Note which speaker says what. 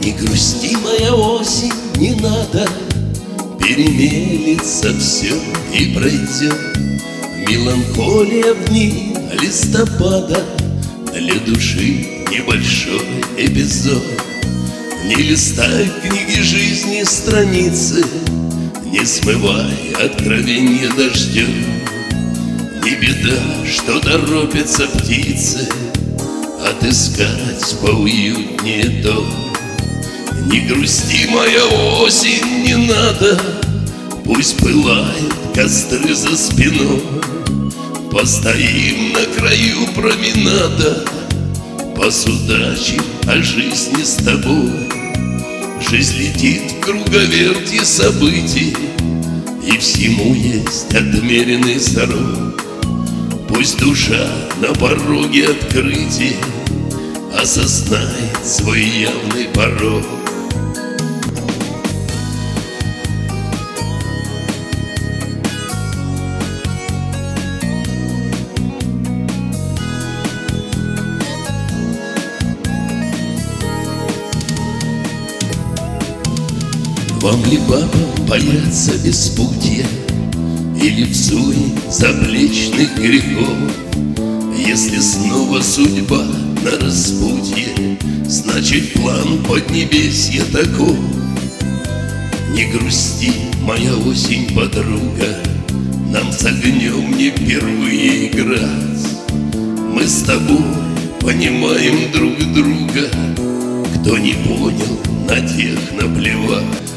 Speaker 1: Не грусти, моя осень, не надо, перемелется все и пройдет. Меланхолия в дни листопада для души небольшой эпизод. Не листай в книге жизни страницы, не смывай откровенья дождем. Не беда, что торопятся птицы отыскать поуютнее дом. Не грусти, моя осень, не надо, пусть пылают костры за спиной. Постоим на краю променада, посудачим о жизни с тобой. Жизнь летит в круговерти событий, и всему есть отмеренный срок. Пусть душа на пороге открытия осознает свой явный порог. Вам ли, бабам, бояться беспутья или в суе заплечных грехов? Если снова судьба на распутье, значит план поднебесья таков. Не грусти, моя осень, подруга, нам с огнем не впервые играть. Мы с тобой понимаем друг друга, кто не понял, на тех наплевать.